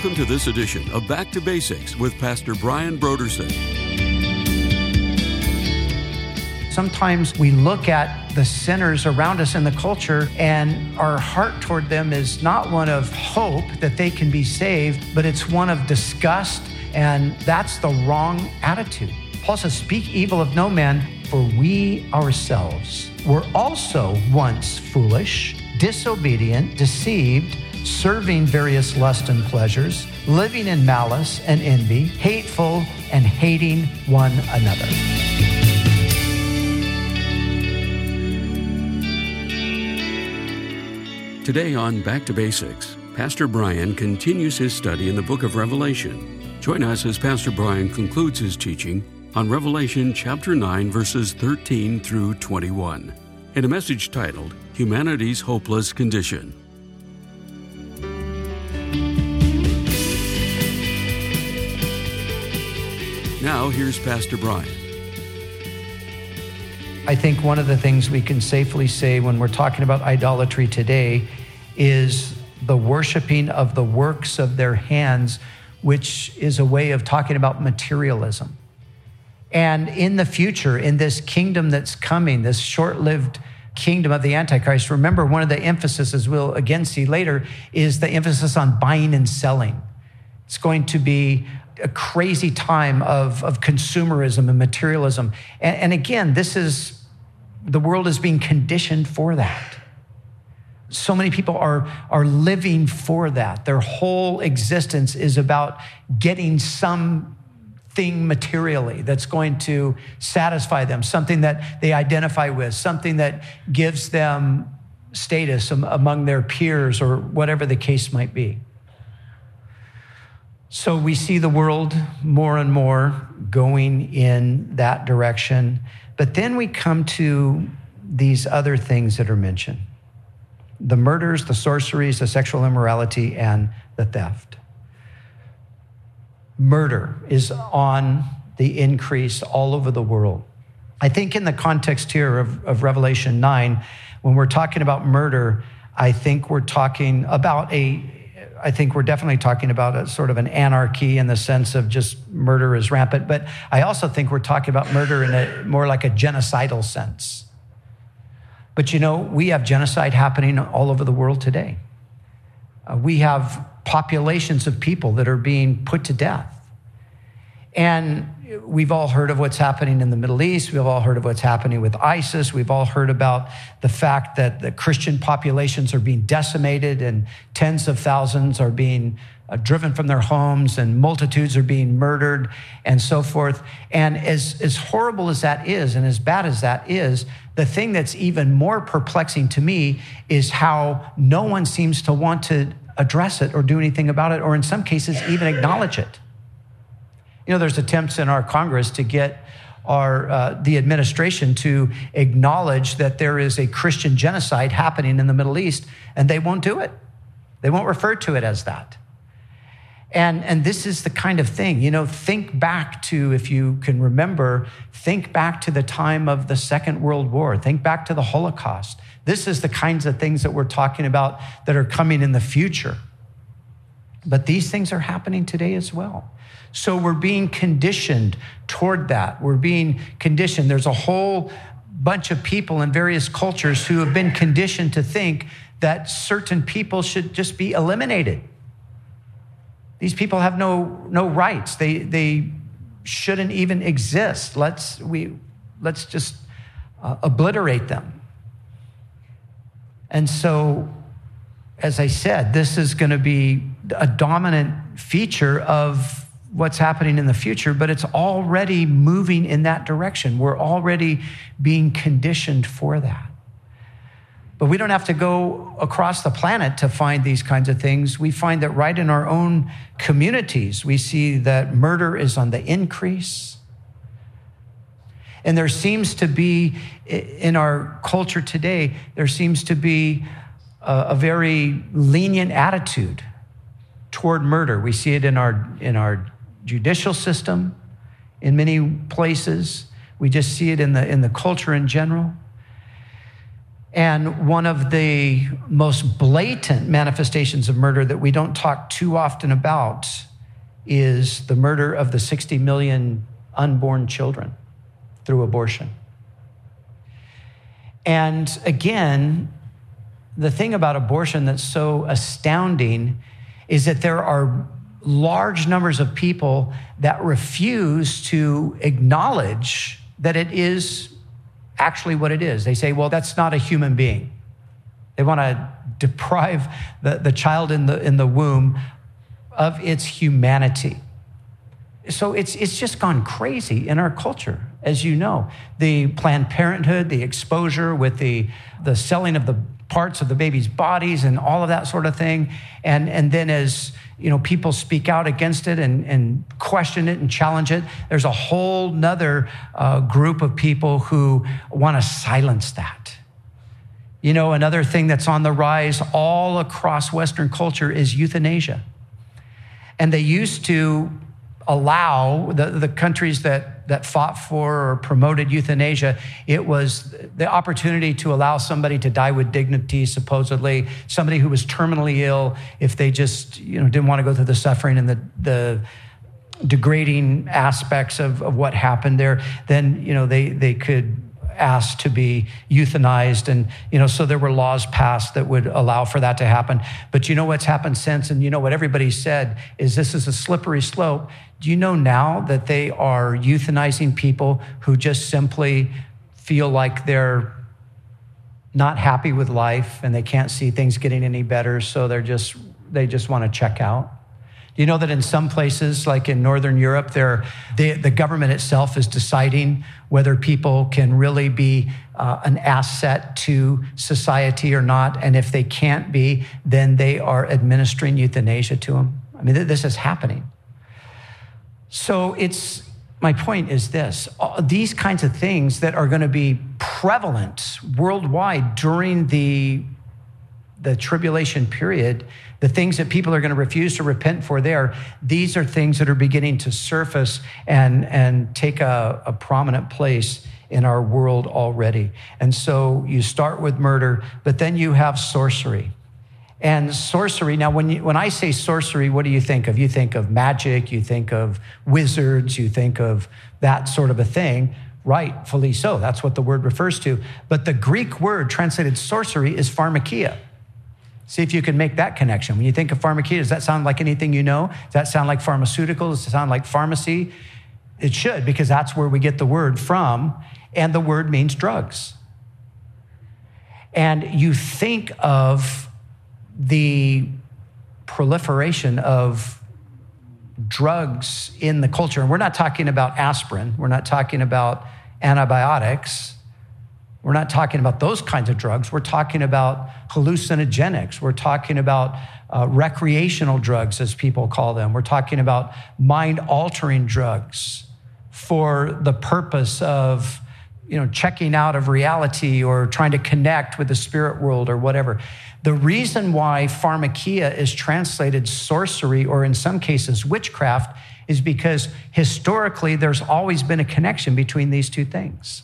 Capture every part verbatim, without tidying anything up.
Welcome to this edition of Back to Basics with Pastor Brian Brodersen. Sometimes we look at the sinners around us in the culture, and our heart toward them is not one of hope that they can be saved, but it's one of disgust, and that's the wrong attitude. Paul says, speak evil of no man, for we ourselves were also once foolish, disobedient, deceived, serving various lusts and pleasures, living in malice and envy, hateful and hating one another. Today on Back to Basics, Pastor Brian continues his study in the book of Revelation. Join us as Pastor Brian concludes his teaching on Revelation chapter nine, verses thirteen through twenty-one, in a message titled, Humanity's Hopeless Condition. Now, here's Pastor Brian. I think one of the things we can safely say when we're talking about idolatry today is the worshiping of the works of their hands, which is a way of talking about materialism. And in the future, in this kingdom that's coming, this short-lived kingdom of the Antichrist, remember one of the emphasis, as we'll again see later, is the emphasis on buying and selling. It's going to be a crazy time of, of consumerism and materialism. And, and again, this is, the world is being conditioned for that. So many people are, are living for that. Their whole existence is about getting something materially that's going to satisfy them, something that they identify with, something that gives them status among their peers or whatever the case might be. So we see the world more and more going in that direction. But then we come to these other things that are mentioned: the murders, the sorceries, the sexual immorality, and the theft. Murder is on the increase all over the world. I think in the context here of, of Revelation nine, when we're talking about murder, I think we're talking about a I think we're definitely talking about a sort of an anarchy in the sense of just murder is rampant. But I also think we're talking about murder in a more like a genocidal sense. But you know, we have genocide happening all over the world today. Uh, we have populations of people that are being put to death. And we've all heard of what's happening in the Middle East. We've all heard of what's happening with ISIS. We've all heard about the fact that the Christian populations are being decimated and tens of thousands are being uh, driven from their homes and multitudes are being murdered and so forth. And as, as horrible as that is and as bad as that is, the thing that's even more perplexing to me is how no one seems to want to address it or do anything about it, or in some cases even acknowledge it. You know, there's attempts in our Congress to get our uh, the administration to acknowledge that there is a Christian genocide happening in the Middle East, and they won't do it. They won't refer to it as that. And, and this is the kind of thing, you know, think back to, if you can remember, think back to the time of the Second World War. Think back to the Holocaust. This is the kinds of things that we're talking about that are coming in the future. But these things are happening today as well. So we're being conditioned toward that. We're being conditioned. There's a whole bunch of people in various cultures who have been conditioned to think that certain people should just be eliminated. These people have no, no rights. They, they shouldn't even exist. Let's, we, let's just uh, obliterate them. And so, as I said, this is going to be a dominant feature of what's happening in the future, but it's already moving in that direction. We're already being conditioned for that. But we don't have to go across the planet to find these kinds of things. We find that right in our own communities, we see that murder is on the increase. And there seems to be, in our culture today, there seems to be a, a very lenient attitude toward murder. We see it in our in our judicial system in many places. We just see it in the in the culture in general. And one of the most blatant manifestations of murder that we don't talk too often about is the murder of the sixty million unborn children through abortion. And again, the thing about abortion that's so astounding is that there are large numbers of people that refuse to acknowledge that it is actually what it is. They say, well, that's not a human being. They want to deprive the, the child in the, in the womb of its humanity. So it's, it's just gone crazy in our culture, as you know. The Planned Parenthood, the exposure with the, the selling of the parts of the baby's bodies and all of that sort of thing. And, and then as you know, people speak out against it and, and question it and challenge it, there's a whole nother uh, group of people who want to silence that. You know, another thing that's on the rise all across Western culture is euthanasia. And they used to allow the, the countries that, that fought for or promoted euthanasia, it was the opportunity to allow somebody to die with dignity, supposedly, somebody who was terminally ill, if they just, you know, didn't want to go through the suffering and the, the degrading aspects of, of what happened there, then, you know, they, they could asked to be euthanized. And, you know, so there were laws passed that would allow for that to happen. But you know what's happened since? And you know what everybody said is this is a slippery slope. Do you know now that they are euthanizing people who just simply feel like they're not happy with life and they can't see things getting any better, so they're just, they just want to check out? Do you know that in some places, like in Northern Europe, they're, they, the government itself is deciding whether people can really be uh, an asset to society or not? And if they can't be, then they are administering euthanasia to them. I mean, th- this is happening. So it's, my point is this, all these kinds of things that are going to be prevalent worldwide during the, the tribulation period, the things that people are going to refuse to repent for there, these are things that are beginning to surface and, and take a, a prominent place in our world already. And so you start with murder, but then you have sorcery. And sorcery, now when you, when I say sorcery, what do you think of? You think of magic, you think of wizards, you think of that sort of a thing. Rightfully so, that's what the word refers to. But the Greek word translated sorcery is pharmakia. See if you can make that connection. When you think of pharmakia, does that sound like anything you know? Does that sound like pharmaceuticals? Does it sound like pharmacy? It should, because that's where we get the word from, and the word means drugs. And you think of the proliferation of drugs in the culture, and we're not talking about aspirin, we're not talking about antibiotics, we're not talking about those kinds of drugs. We're talking about hallucinogenics. We're talking about uh, recreational drugs, as people call them. We're talking about mind-altering drugs for the purpose of, you know, checking out of reality or trying to connect with the spirit world or whatever. The reason why pharmakia is translated sorcery, or in some cases witchcraft, is because historically there's always been a connection between these two things.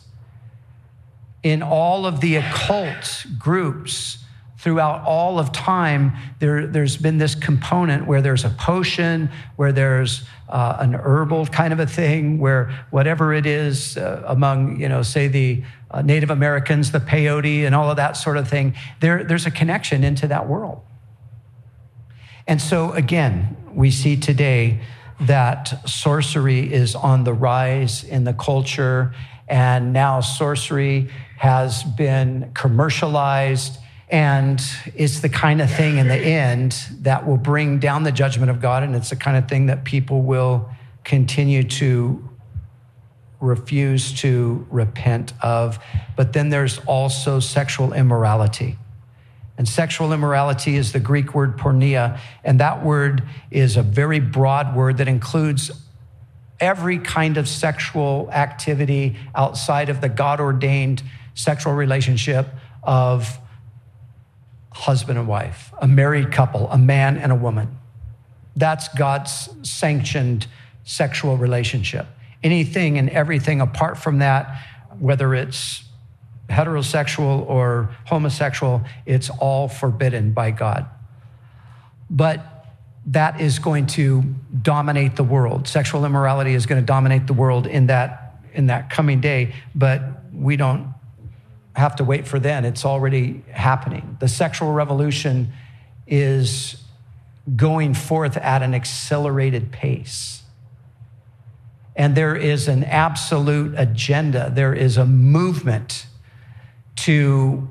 In all of the occult groups throughout all of time, there, there's been this component where there's a potion, where there's uh, an herbal kind of a thing, where whatever it is uh, among, you know, say the uh, Native Americans, the peyote and all of that sort of thing, there, there's a connection into that world. And so again, we see today that sorcery is on the rise in the culture, and now sorcery has been commercialized, and it's the kind of thing in the end that will bring down the judgment of God, and it's the kind of thing that people will continue to refuse to repent of. But then there's also sexual immorality. And sexual immorality is the Greek word porneia, and that word is a very broad word that includes every kind of sexual activity outside of the God-ordained sexual relationship of husband and wife, a married couple, a man and a woman. That's God's sanctioned sexual relationship. Anything and everything apart from that, whether it's heterosexual or homosexual, it's all forbidden by God. But that is going to dominate the world. Sexual immorality is going to dominate the world in that, in that coming day, but we don't have to wait for then. It's already happening. The sexual revolution is going forth at an accelerated pace. And there is an absolute agenda. There is a movement to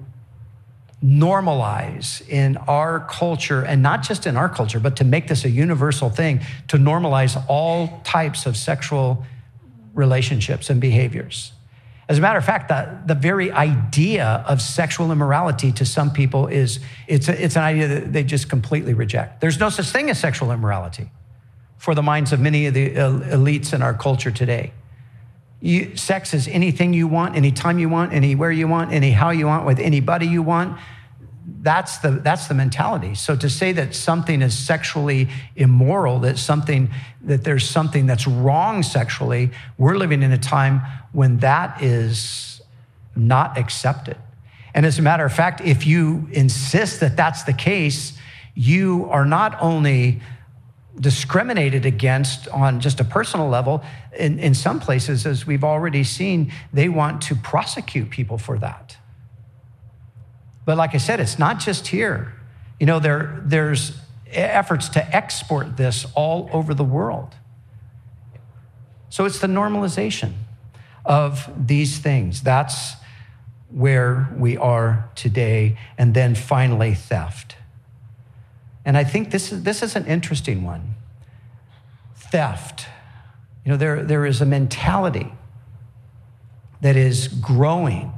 normalize in our culture, and not just in our culture, but to make this a universal thing, to normalize all types of sexual relationships and behaviors. As a matter of fact, the, the very idea of sexual immorality to some people is, it's, a, it's an idea that they just completely reject. There's no such thing as sexual immorality for the minds of many of the elites in our culture today. You, sex is anything you want, anytime you want, anywhere you want, anyhow you want, with anybody you want. That's the, that's the mentality. So to say that something is sexually immoral, that something, that there's something that's wrong sexually, we're living in a time when that is not accepted. And as a matter of fact, if you insist that that's the case, you are not only discriminated against on just a personal level. In, in some places, as we've already seen, they want to prosecute people for that. But like I said, it's not just here. You know, there, there's efforts to export this all over the world. So it's the normalization of these things. That's where we are today. And then finally, theft. And I think this is, this is an interesting one. Theft. You know, there, there is a mentality that is growing.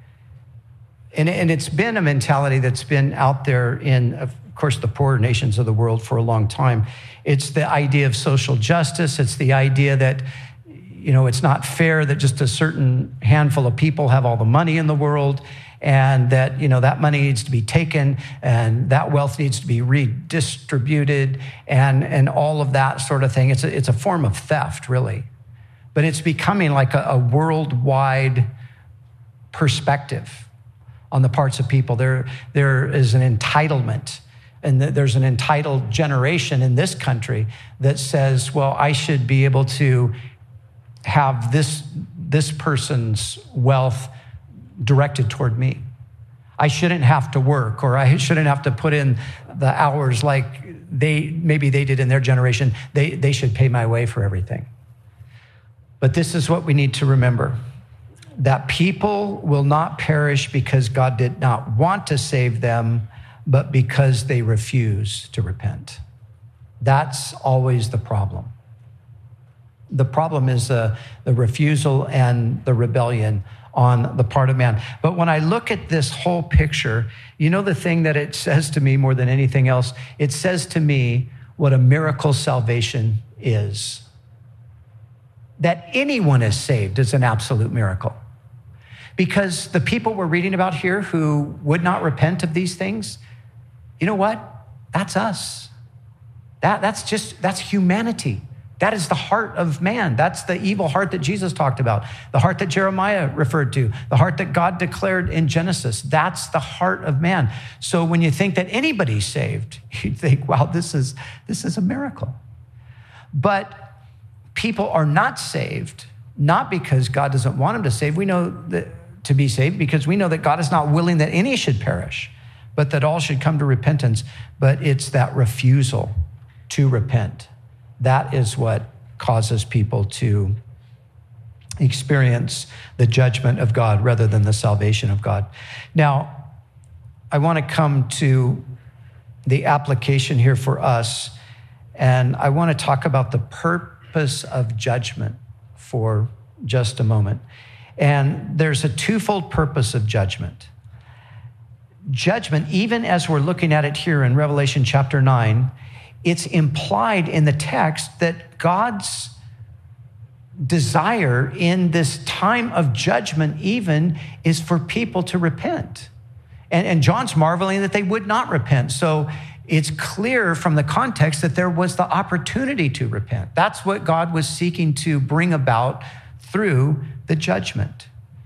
And, and it's been a mentality that's been out there in, of course, the poorer nations of the world for a long time. It's the idea of social justice. It's the idea that, you know, it's not fair that just a certain handful of people have all the money in the world, and that, you know, that money needs to be taken and that wealth needs to be redistributed and, and all of that sort of thing. It's a, it's a form of theft, really. But it's becoming like a, a worldwide perspective on the parts of people. There, there is an entitlement, and there's an entitled generation in this country that says, well, I should be able to have this, this person's wealth directed toward me. I shouldn't have to work, or I shouldn't have to put in the hours like they maybe they did in their generation. They, they should pay my way for everything. But this is what we need to remember, that people will not perish because God did not want to save them, but because they refuse to repent. That's always the problem. The problem is uh, the refusal and the rebellion on the part of man. But when I look at this whole picture, you know the thing that it says to me more than anything else? It says to me what a miracle salvation is. That anyone is saved is an absolute miracle. Because the people we're reading about here who would not repent of these things, you know what? That's us. That, that's just, that's humanity. That is the heart of man. That's the evil heart that Jesus talked about, the heart that Jeremiah referred to, the heart that God declared in Genesis. That's the heart of man. So when you think that anybody's saved, you think, wow, this is, this is a miracle. But people are not saved, not because God doesn't want them to save. We know that to be saved because we know that God is not willing that any should perish, but that all should come to repentance. But it's that refusal to repent. That is what causes people to experience the judgment of God rather than the salvation of God. Now, I want to come to the application here for us, and I want to talk about the purpose of judgment for just a moment. And there's a twofold purpose of judgment. Judgment, even as we're looking at it here in Revelation chapter nine, it's implied in the text that God's desire in this time of judgment even is for people to repent. And, and John's marveling that they would not repent. So it's clear from the context that there was the opportunity to repent. That's what God was seeking to bring about through the judgment.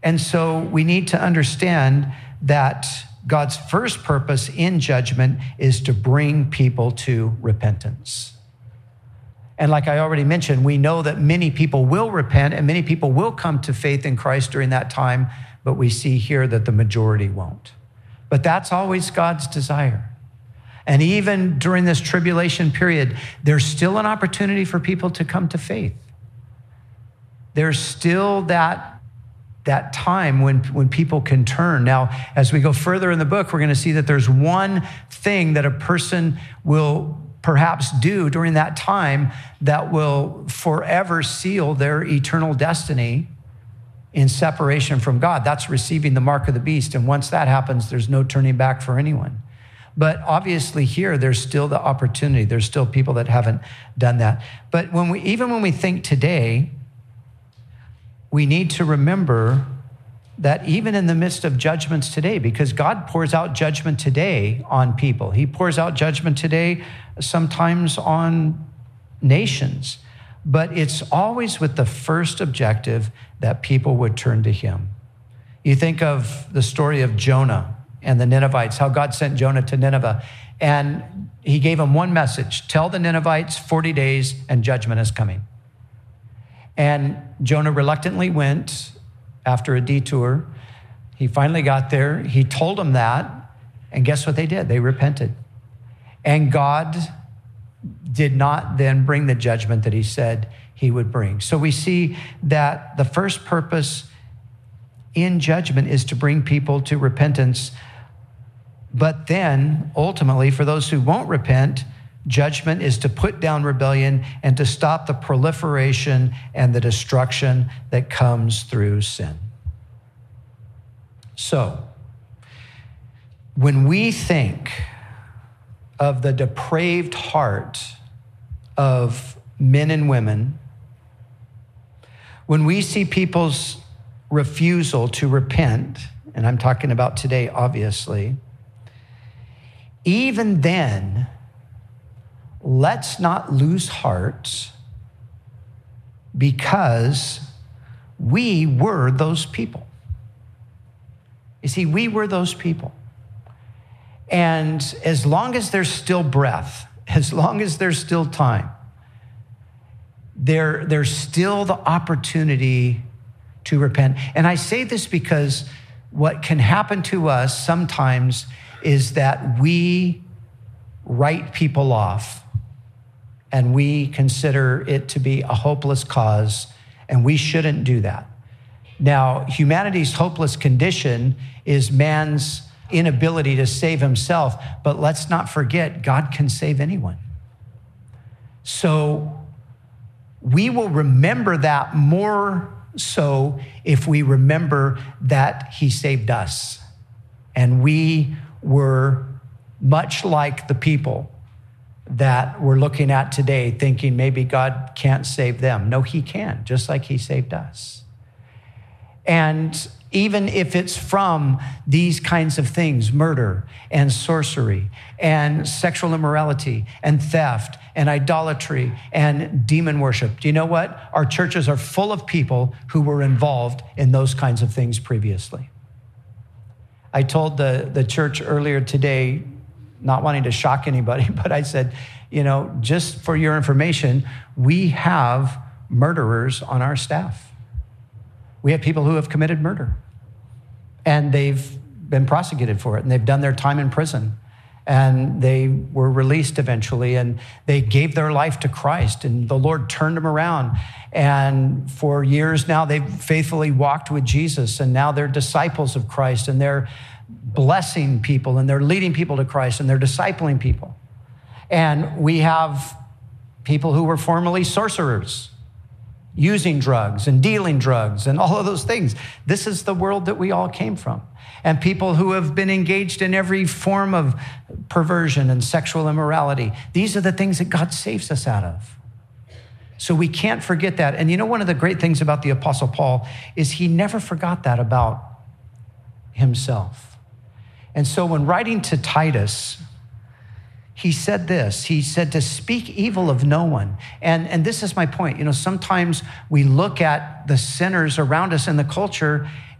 And so we need to understand that God's first purpose in judgment is to bring people to repentance. And like I already mentioned, we know that many people will repent and many people will come to faith in Christ during that time, but we see here that the majority won't. But that's always God's desire. And even during this tribulation period, there's still an opportunity for people to come to faith. There's still that that time when, when people can turn. Now, as we go further in the book, we're going to see that there's one thing that a person will perhaps do during that time that will forever seal their eternal destiny in separation from God. That's receiving the mark of the beast. And once that happens, there's no turning back for anyone. But obviously here, there's still the opportunity. There's still people that haven't done that. But when we, even when we think today, we need to remember that even in the midst of judgments today, because God pours out judgment today on people. He pours out judgment today sometimes on nations, but it's always with the first objective that people would turn to him. You think of the story of Jonah and the Ninevites, how God sent Jonah to Nineveh, and he gave them one message: tell the Ninevites forty days and judgment is coming. And Jonah reluctantly went after a detour. He finally got there. He told them that. And guess what they did? They repented. And God did not then bring the judgment that he said he would bring. So we see that the first purpose in judgment is to bring people to repentance. But then ultimately, for those who won't repent, judgment is to put down rebellion and to stop the proliferation and the destruction that comes through sin. So, when we think of the depraved heart of men and women, when we see people's refusal to repent, and I'm talking about today, obviously, even then, let's not lose heart, because we were those people. You see, we were those people. And as long as there's still breath, as long as there's still time, there, there's still the opportunity to repent. And I say this because what can happen to us sometimes is that we write people off and we consider it to be a hopeless cause, and we shouldn't do that. Now, humanity's hopeless condition is man's inability to save himself, but let's not forget, God can save anyone. So we will remember that more so if we remember that he saved us. And we were much like the people that we're looking at today, thinking maybe God can't save them. No, he can, just like he saved us. And even if it's from these kinds of things, murder and sorcery and sexual immorality and theft and idolatry and demon worship, do you know what? Our churches are full of people who were involved in those kinds of things previously. I told the, the church earlier today, not wanting to shock anybody, but I said, you know, just for your information, we have murderers on our staff. We have people who have committed murder, and they've been prosecuted for it, and they've done their time in prison, and they were released eventually, and they gave their life to Christ, and the Lord turned them around. And for years now, they've faithfully walked with Jesus, and now they're disciples of Christ, and they're blessing people, and they're leading people to Christ, and they're discipling people. And we have people who were formerly sorcerers, using drugs and dealing drugs and all of those things. This is the world that we all came from. And people who have been engaged in every form of perversion and sexual immorality. These are the things that God saves us out of. So we can't forget that. And you know, one of the great things about the Apostle Paul is he never forgot that about himself. And so when writing to Titus, he said this, he said to speak evil of no one. And, and this is my point. You know, sometimes we look at the sinners around us in the culture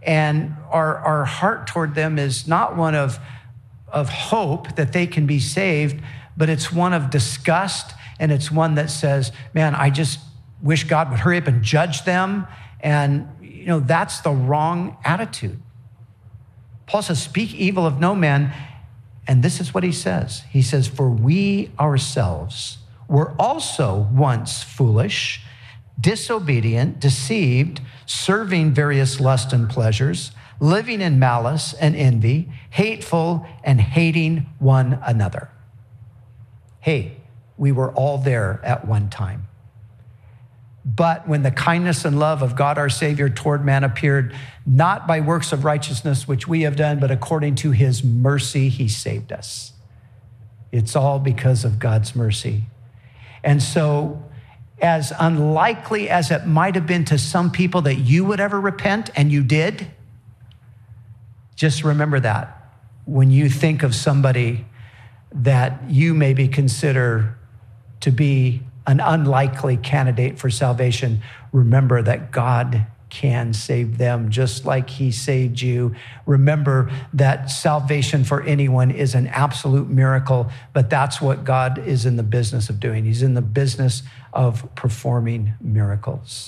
And our, our heart toward them is not one of, of hope that they can be saved, but it's one of disgust, and it's one that says, man, I just wish God would hurry up and judge them. And, you know, that's the wrong attitude. Paul says, speak evil of no man. And this is what he says. He says, for we ourselves were also once foolish, disobedient, deceived, serving various lusts and pleasures, living in malice and envy, hateful and hating one another. Hey, we were all there at one time. But when the kindness and love of God our Savior toward man appeared, not by works of righteousness which we have done, but according to his mercy, he saved us. It's all because of God's mercy. And so, as unlikely as it might have been to some people that you would ever repent, and you did, just remember that when you think of somebody that you maybe consider to be an unlikely candidate for salvation, remember that God can save them just like he saved you. Remember that salvation for anyone is an absolute miracle, but that's what God is in the business of doing. He's in the business of performing miracles.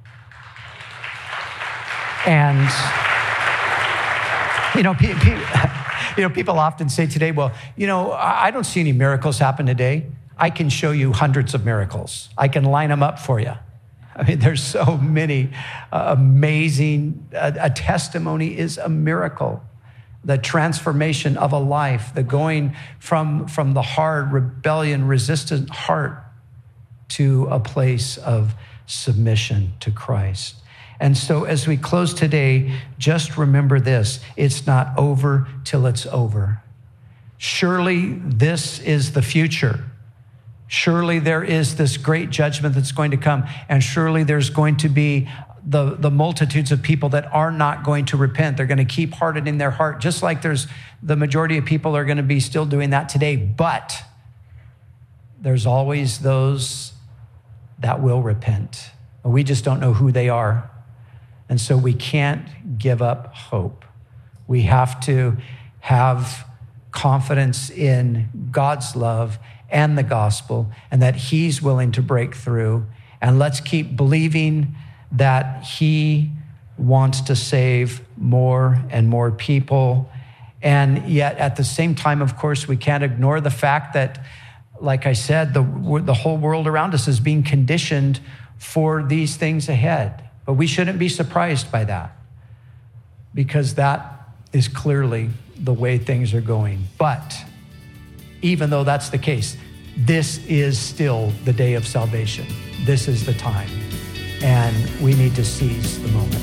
And, you know, pe- pe- you know, people often say today, well, you know, I don't see any miracles happen today. I can show you hundreds of miracles. I can line them up for you. I mean, there's so many uh, amazing, uh, a testimony is a miracle. The transformation of a life, the going from, from the hard, rebellion, resistant heart to a place of submission to Christ. And so as we close today, just remember this, it's not over till it's over. Surely this is the future. Surely there is this great judgment that's going to come, and surely there's going to be the, the multitudes of people that are not going to repent. They're going to keep hardening their heart, just like there's the majority of people are going to be still doing that today. But there's always those that will repent. We just don't know who they are. And so we can't give up hope. We have to have confidence in God's love and the gospel, and that he's willing to break through. And let's keep believing that he wants to save more and more people. And yet at the same time, of course, we can't ignore the fact that, like I said, the, the whole world around us is being conditioned for these things ahead. But we shouldn't be surprised by that, because that is clearly the way things are going. But even though that's the case, this is still the day of salvation. This is the time, and we need to seize the moment.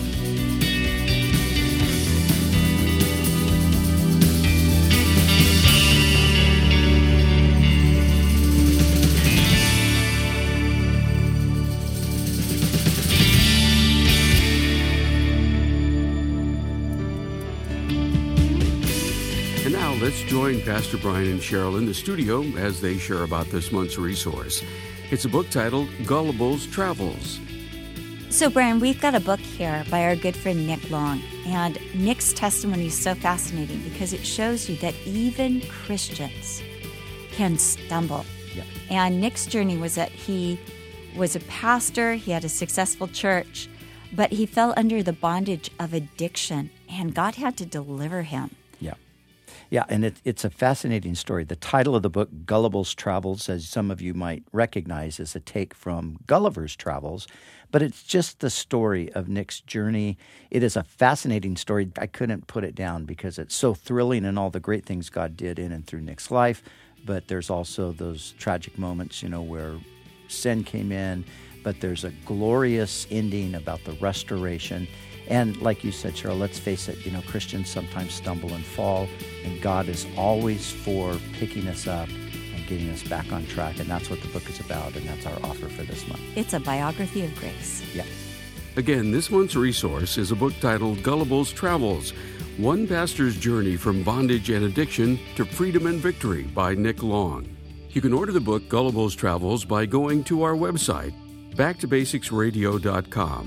Let's join Pastor Brian and Cheryl in the studio as they share about this month's resource. It's a book titled Gullible's Travels. So, Brian, we've got a book here by our good friend Nick Long. And Nick's testimony is so fascinating because it shows you that even Christians can stumble. Yeah. And Nick's journey was that he was a pastor, he had a successful church, but he fell under the bondage of addiction, and God had to deliver him. Yeah. Yeah, and it, it's a fascinating story. The title of the book, Gullible's Travels, as some of you might recognize, is a take from Gulliver's Travels, but it's just the story of Nick's journey. It is a fascinating story. I couldn't put it down because it's so thrilling and all the great things God did in and through Nick's life, but there's also those tragic moments, you know, where sin came in, but there's a glorious ending about the restoration. And like you said, Cheryl, let's face it, you know, Christians sometimes stumble and fall, and God is always for picking us up and getting us back on track. And that's what the book is about, and that's our offer for this month. It's a biography of grace. Yeah. Again, this month's resource is a book titled Gullible's Travels, One Pastor's Journey from Bondage and Addiction to Freedom and Victory by Nick Long. You can order the book Gullible's Travels by going to our website, back to basics radio dot com.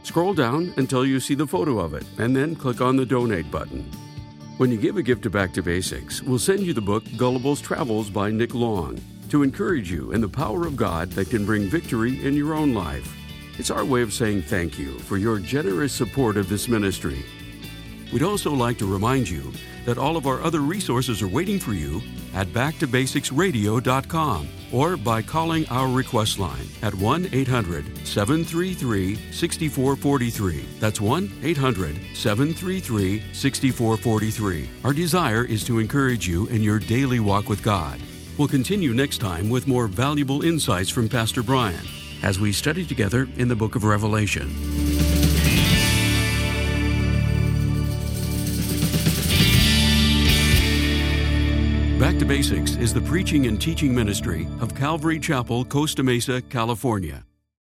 Scroll down until you see the photo of it, and then click on the Donate button. When you give a gift to Back to Basics, we'll send you the book Gullibles Travels by Nick Long to encourage you in the power of God that can bring victory in your own life. It's our way of saying thank you for your generous support of this ministry. We'd also like to remind you that all of our other resources are waiting for you at back to basics radio dot com or by calling our request line at one eight hundred seven three three six four four three. That's one eight hundred seven three three six four four three. Our desire is to encourage you in your daily walk with God. We'll continue next time with more valuable insights from Pastor Brian as we study together in the book of Revelation. Back to Basics is the preaching and teaching ministry of Calvary Chapel, Costa Mesa, California.